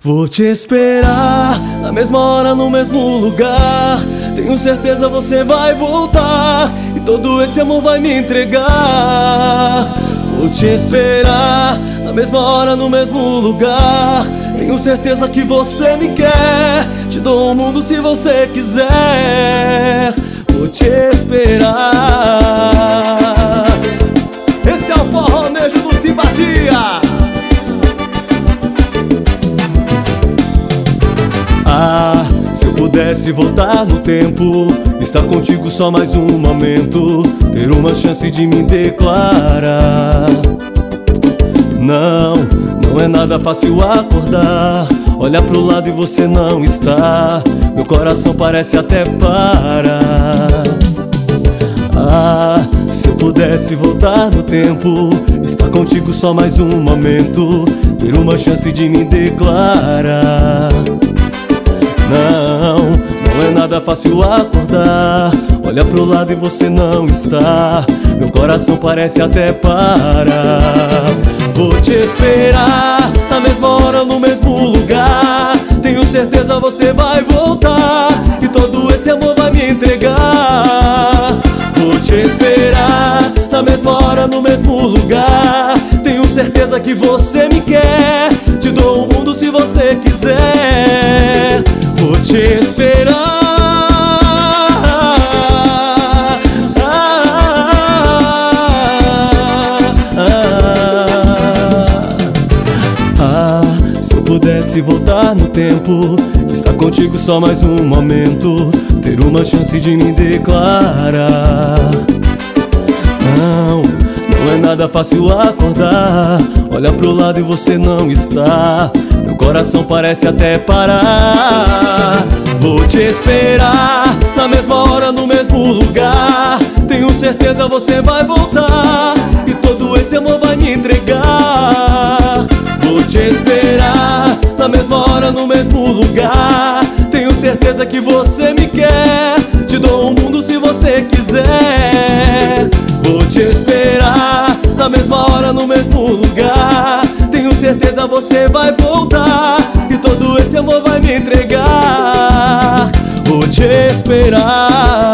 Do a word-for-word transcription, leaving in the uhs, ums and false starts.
Vou te esperar na mesma hora, no mesmo lugar. Tenho certeza você vai voltar e todo esse amor vai me entregar. Vou te esperar na mesma hora, no mesmo lugar. Tenho certeza que você me quer. Te dou o mundo se você quiser. Vou te esperar. Esse é o forronejo do Simpatia. Ah, se eu pudesse voltar no tempo, estar contigo só mais um momento, ter uma chance de me declarar. Não, não é nada fácil acordar, olhar pro lado e você não está. Meu coração parece até parar. Ah, se eu pudesse voltar no tempo, estar contigo só mais um momento, ter uma chance de me declarar. Não, não é nada fácil acordar, olha pro lado e você não está. Meu coração parece até parar. Vou te esperar na mesma hora, no mesmo lugar. Tenho certeza você vai voltar e todo esse amor vai me entregar. Vou te esperar na mesma hora, no mesmo lugar. Tenho certeza que você me quer. Te dou o mundo se você quiser. Vou te esperar. ah, ah, ah, ah, Se eu pudesse voltar no tempo, estar contigo só mais um momento, ter uma chance de me declarar. Não, não é nada fácil acordar, olha pro lado e você não está. Meu coração parece até parar. Vou te esperar na mesma hora, no mesmo lugar. Tenho certeza você vai voltar e todo esse amor vai me entregar. Vou te esperar na mesma hora, no mesmo lugar. Tenho certeza que você me quer. Te dou o mundo se você quiser. Vou te esperar na mesma hora, no mesmo lugar. Tenho certeza você vai voltar e todo esse amor vai me entregar. Vou te esperar.